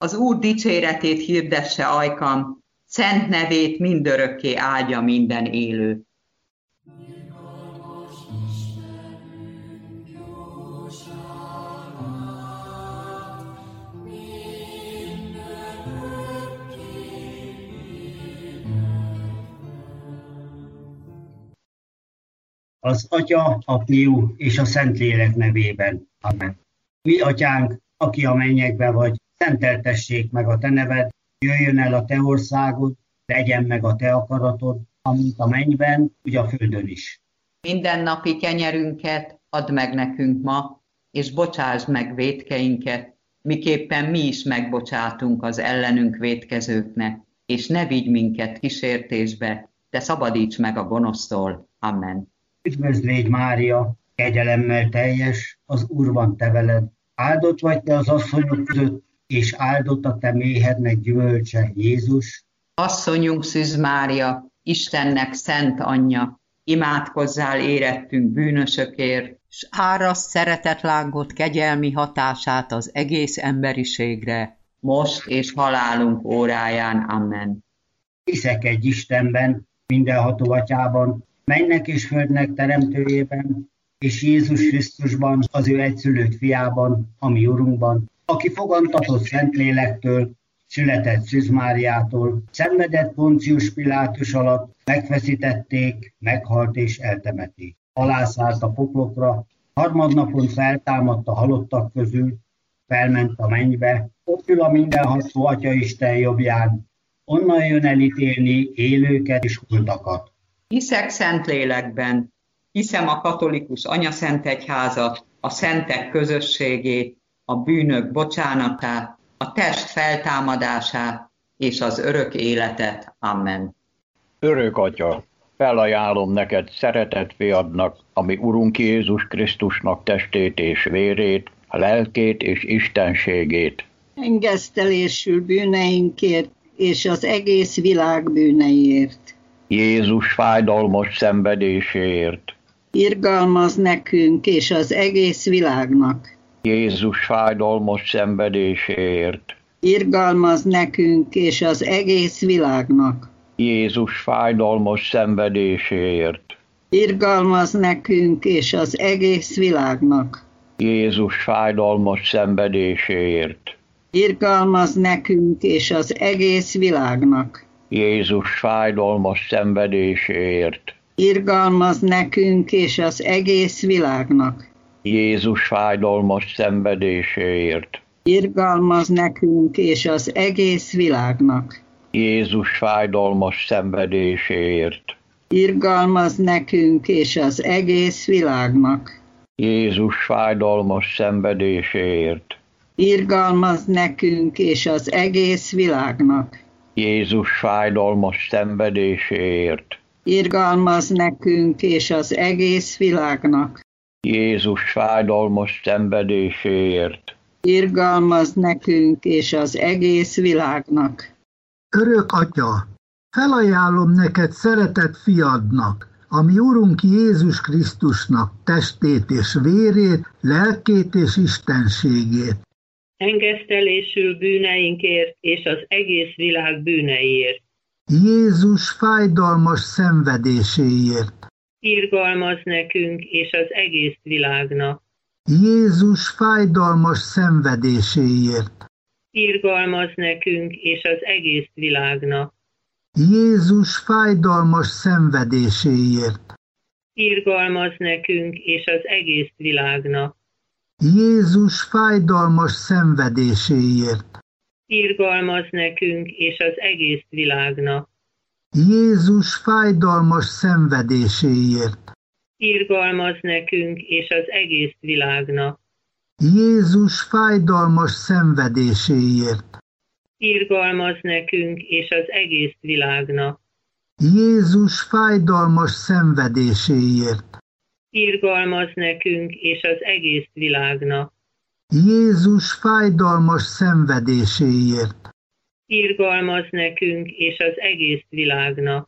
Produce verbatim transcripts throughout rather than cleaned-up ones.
Az Úr dicséretét hirdesse ajkam, szent nevét mindörökké áldja minden élő. Az Atya, a Fiú és a Szentlélek nevében. Amen. Mi atyánk, aki a mennyekben vagy, szenteltessék meg a te neved, jöjjön el a te országod, legyen meg a te akaratod, amint a mennyben, úgy a földön is. Mindennapi kenyerünket add meg nekünk ma, és bocsásd meg vétkeinket, miképpen mi is megbocsátunk az ellenünk vétkezőknek, és ne vigy minket kísértésbe, de szabadíts meg a gonosztól. Amen. Üdvözl légy, Mária, kegyelemmel teljes, az Úr van te veled. Áldott vagy te az asszonyok között, és áldott a te méhednek gyümölcse, Jézus. Asszonyunk Szűz Mária, Istennek szent anyja, imádkozzál érettünk bűnösökért, s áraszt szeretetlángot kegyelmi hatását az egész emberiségre, most és halálunk óráján. Amen. Hiszek egy Istenben, mindenható Atyában, mennek és földnek teremtőjében, és Jézus Krisztusban, az ő egyszülött fiában, a mi Urunkban, aki fogantatott Szentlélektől, született Szűz Máriától, szenvedett Poncius Pilátus alatt, megfeszítették, meghalt és eltemették. Alászállt a poklokra, harmadnapon feltámadt a halottak közül, felment a mennybe, ott ül a mindenható Atyaisten jobbján, onnan jön elítélni élőket és holtakat. Hiszek Szentlélekben, hiszem a katolikus anyaszentegyházat, a szentek közösségét, a bűnök bocsánatát, a test feltámadását és az örök életet. Amen. Örök Atya, felajánlom neked szeretett fiadnak, ami Urunk Jézus Krisztusnak testét és vérét, lelkét és istenségét. Engesztelésül bűneinkért és az egész világ bűneiért. Jézus fájdalmas szenvedéséért. Irgalmaz nekünk és az egész világnak. Jézus fájdalmas szenvedéséért. Irgalmaz nekünk és az egész világnak. Jézus fájdalmas szenvedéséért. Irgalmaz nekünk és az egész világnak. Jézus fájdalmas szenvedéséért. Irgalmaz nekünk és az egész világnak. Jézus fájdalmas szenvedéséért. Irgalmaz nekünk és az egész világnak. Jézus fájdalmas szenvedéséért. Irgalmaz nekünk és az egész világnak. Jézus fájdalmas szenvedéséért. Irgalmaz nekünk és az egész világnak. Jézus fájdalmas szenvedéséért. Irgalmaz nekünk és az egész világnak. Jézus fájdalmas szenvedéséért. Irgalmaz nekünk és az egész világnak. Jézus fájdalmas szenvedéséért. Irgalmaz nekünk és az egész világnak. Örök Atya, felajánlom neked szeretett fiadnak, ami Urunk Jézus Krisztusnak testét és vérét, lelkét és istenségét. Engesztelésül bűneinkért és az egész világ bűneiért. Jézus fájdalmas szenvedéséért. Irgalmaz nekünk és az egész világnak. Jézus fájdalmas szenvedéséért. Irgalmaz nekünk és az egész világnak. Jézus fájdalmas szenvedéséért. Irgalmaz nekünk és az egész világnak. Jézus fájdalmas szenvedéséért. Irgalmaz nekünk és az egész világnak. Jézus fájdalmas szenvedéséért. Irgalmaz nekünk és az egész világnak. Jézus fájdalmas szenvedéséért. Irgalmaz nekünk és az egész világnak. Jézus fájdalmas szenvedéséért. Irgalmaz nekünk és az egész világnak. Jézus fájdalmas szenvedéséért. Irgalmaz nekünk és az egész világnak.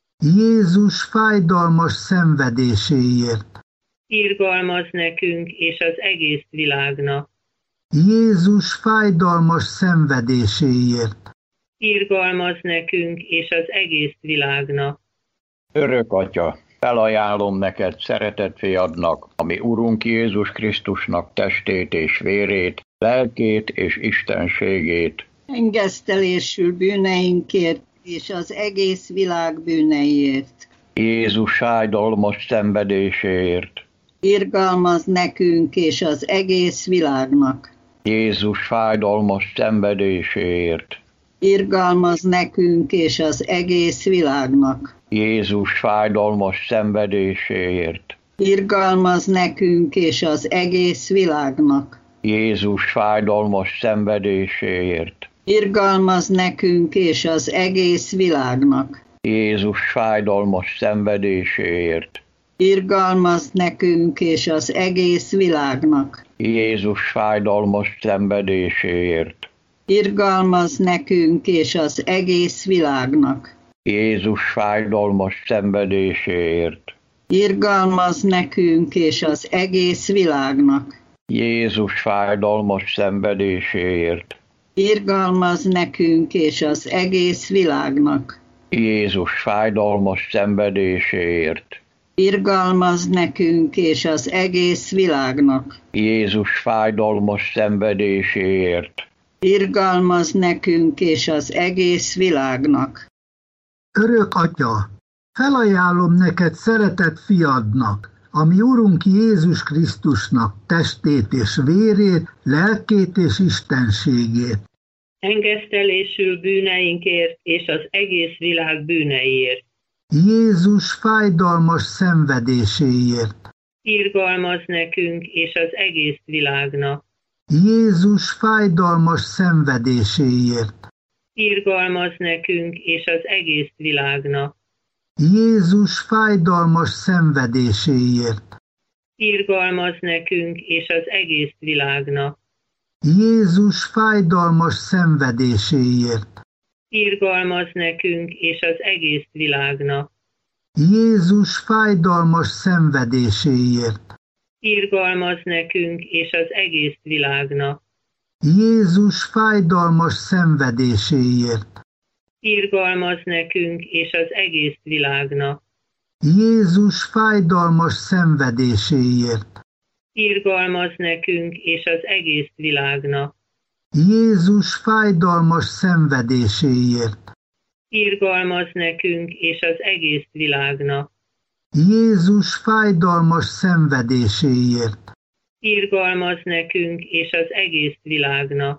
Jézus fájdalmas szenvedéséért. Irgalmaz nekünk és az egész világnak. Jézus fájdalmas szenvedéséért. Irgalmaz nekünk és az egész világnak. Örök Atya, felajánlom neked szeretett fiadnak, ami Urunk Jézus Krisztusnak testét és vérét, lelkét és istenségét. Engesztelésül bűneinkért és az egész világ bűneiért. Jézus fájdalmas szenvedéséért. Irgalmaz nekünk és az egész világnak. Jézus fájdalmas szenvedéséért. Irgalmaz nekünk és az egész világnak. Jézus fájdalmas szenvedéséért. Irgalmaz nekünk és az egész világnak. Jézus fájdalmas szenvedéséért. Irgalmaz nekünk és az egész világnak. Jézus fájdalmas szenvedéséért. Irgalmaz nekünk és az egész világnak. Jézus fájdalmas szenvedéséért. Irgalmaz nekünk és az egész világnak. Jézus fájdalmas szenvedéséért. Irgalmaz nekünk és az egész világnak. Jézus fájdalmas szenvedéséért. Irgalmaz nekünk és az egész világnak. Jézus fájdalmas szenvedéséért. Irgalmaz nekünk és az egész világnak. Jézus fájdalmas szenvedéséért. Irgalmaz nekünk és az egész világnak. Örök Atya, felajánlom neked szeretett fiadnak, ami Urunk Jézus Krisztusnak testét és vérét, lelkét és istenségét. Engesztelésül bűneinkért és az egész világ bűneiért. Jézus fájdalmas szenvedéséért. Irgalmaz nekünk és az egész világnak. Jézus fájdalmas szenvedéséért. Irgalmaz nekünk és az egész világnak. Jézus fájdalmas szenvedéséért. Irgalmaz nekünk és az egész világnak. Jézus fájdalmas szenvedéséért. Irgalmaz nekünk és az egész világnak. Jézus fájdalmas szenvedéséért. Irgalmaz nekünk és az egész világnak. Jézus fájdalmas szenvedéséért. Irgalmaz nekünk és az egész világnak. Jézus fájdalmas szenvedéséért. Irgalmaz nekünk és az egész világnak. Jézus fájdalmas szenvedéséért. Irgalmaz nekünk és az egész világnak. Jézus fájdalmas szenvedéséért. Irgalmaz nekünk és az egész világnak.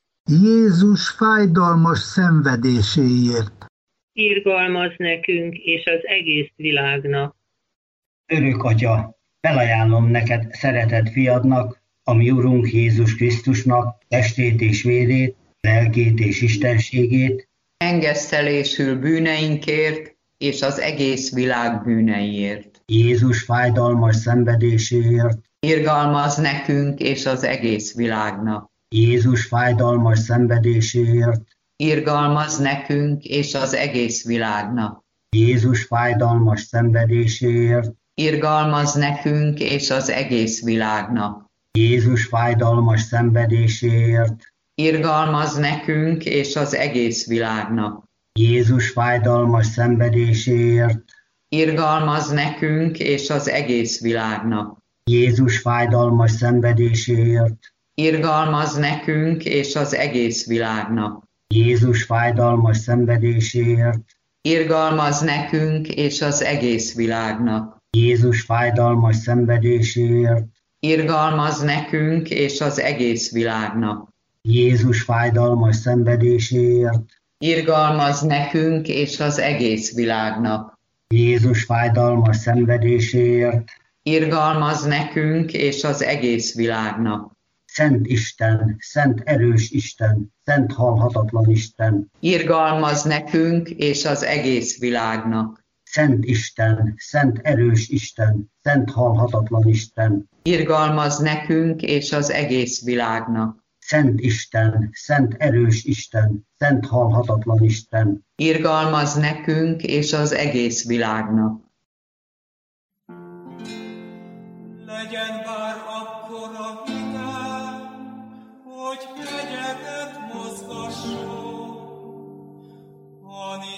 Jézus fájdalmas szenvedéséért. Irgalmaz nekünk és az egész világnak. Örök Atya, felajánlom neked szeretett fiadnak, ami Urunk Jézus Krisztusnak testét és vérét, lelkét és istenségét. Engesztelésül bűneinkért és az egész világ bűneiért. Jézus fájdalmas szenvedéséért. Irgalmaz nekünk és az egész világnak. Jézus fájdalmas szenvedéséért. Irgalmaz nekünk és az egész világnak. Jézus fájdalmas szenvedéséért. Irgalmaz nekünk és az egész világnak. Jézus fájdalmas szenvedéséért. Irgalmaz nekünk és az egész világnak. Jézus fájdalmas szenvedéséért. Irgalmaz nekünk és az egész világnak. Jézus fájdalmas szenvedéséért. Irgalmaz nekünk és az egész világnak. Jézus fájdalmas szenvedéséért. Irgalmaz nekünk és az egész világnak. Jézus fájdalmas szenvedéséért. Irgalmaz nekünk és az egész világnak. Jézus fájdalmas szenvedéséért. Irgalmaz nekünk és az egész világnak. Jézus fájdalmas szenvedéséért. Irgalmaz nekünk és az egész világnak. Szent Isten, szent erős Isten, szent halhatatlan Isten. Irgalmaz nekünk és az egész világnak. Szent Isten, szent erős Isten, szent halhatatlan Isten. Irgalmaz nekünk és az egész világnak. Szent Isten, szent erős Isten, szent halhatatlan Isten. Irgalmaz nekünk és az egész világnak. Legyen bár akkora hitám,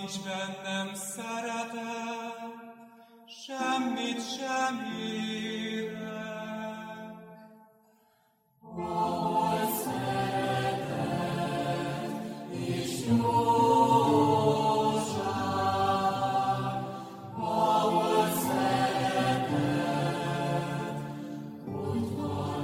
nincs bennem szeretet, semmit sem érek. Ahol szeretet és jóság, ahol szeretet, ott van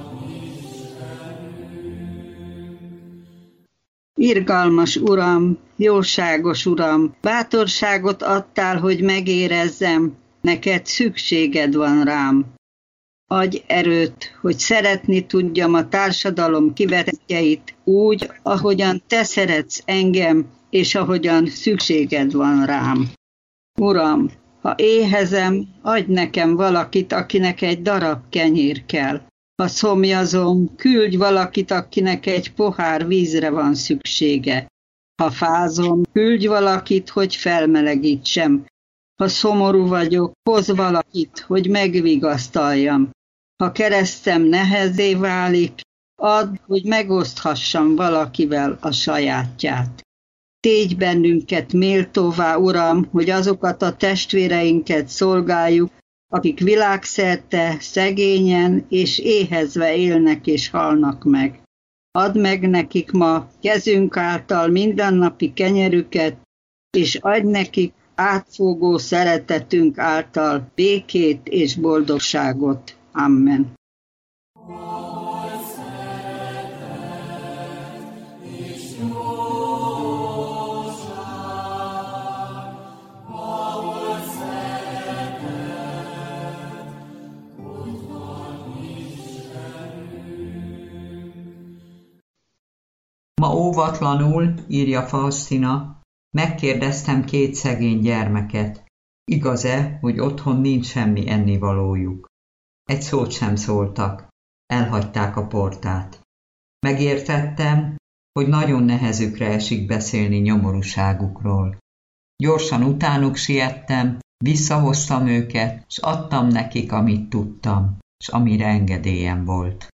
Istenünk. Irgalmas Uram, jóságos Uram, bátorságot adtál, hogy megérezzem, neked szükséged van rám. Adj erőt, hogy szeretni tudjam a társadalom kivetjeit úgy, ahogyan te szeretsz engem, és ahogyan szükséged van rám. Uram, ha éhezem, adj nekem valakit, akinek egy darab kenyér kell. Ha szomjazom, küldj valakit, akinek egy pohár vízre van szüksége. Ha fázom, küldj valakit, hogy felmelegítsem. Ha szomorú vagyok, hozz valakit, hogy megvigasztaljam. Ha keresztem nehezé válik, add, hogy megoszthassam valakivel a sajátját. Tégy bennünket méltóvá, Uram, hogy azokat a testvéreinket szolgáljuk, akik világszerte szegényen és éhezve élnek és halnak meg. Add meg nekik ma kezünk által mindennapi kenyerüket, és adj nekik átfogó szeretetünk által békét és boldogságot. Amen. Ma óvatlanul, írja Faustina, megkérdeztem két szegény gyermeket. Igaz-e, hogy otthon nincs semmi ennivalójuk? Egy szót sem szóltak, elhagyták a portát. Megértettem, hogy nagyon nehezükre esik beszélni nyomorúságukról. Gyorsan utánuk siettem, visszahoztam őket, s adtam nekik, amit tudtam, s amire engedélyem volt.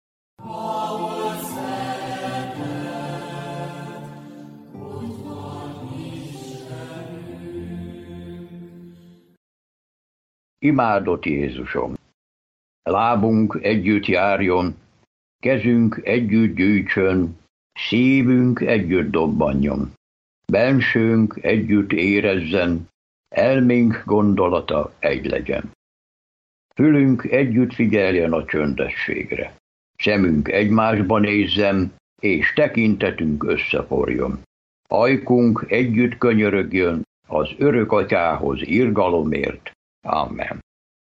Imádott Jézusom! Lábunk együtt járjon, kezünk együtt gyűjtsön, szívünk együtt dobbanjon, bensőnk együtt érezzen, elménk gondolata egy legyen. Fülünk együtt figyeljen a csöndességre, szemünk egymásba nézzen, és tekintetünk összeforjon. Ajkunk együtt könyörögjön az örök atyához irgalomért. Amen.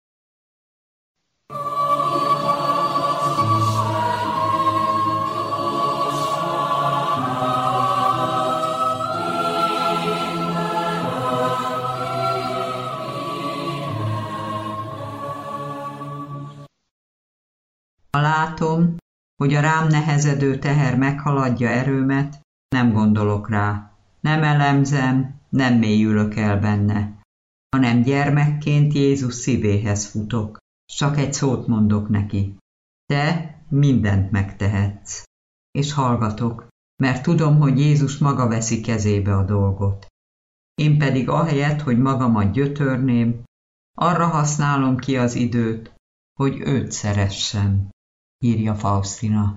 Ha látom, hogy a rám nehezedő teher meghaladja erőmet, nem gondolok rá, nem elemzem, nem mélyülök el benne, hanem gyermekként Jézus szívéhez futok, csak egy szót mondok neki. Te mindent megtehetsz. És hallgatok, mert tudom, hogy Jézus maga veszi kezébe a dolgot. Én pedig ahelyett, hogy magamat gyötörném, arra használom ki az időt, hogy őt szeressem, írja Faustina.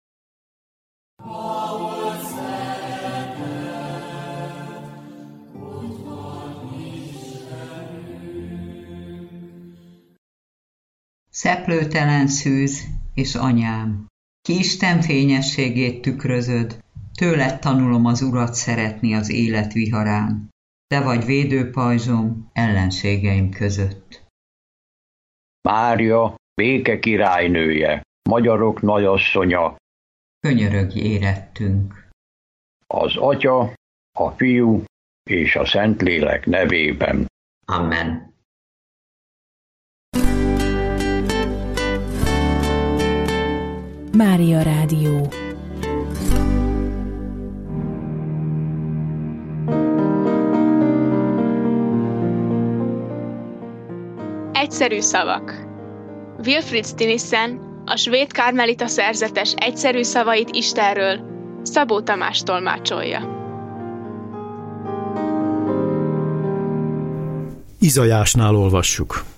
Szeplőtelen szűz és anyám, ki Isten fényességét tükrözöd, tőled tanulom az Urat szeretni az élet viharán. Te vagy védőpajzsom ellenségeim között. Mária, béke királynője, magyarok nagyasszonya, könyörögj érettünk. Az Atya, a Fiú és a Szentlélek nevében. Amen. Mária Rádió. Egyszerű szavak. Wilfrid Stinissen, a svéd karmelita szerzetes egyszerű szavait Istenről Szabó Tamás tolmácsolja. Izajásnál olvassuk.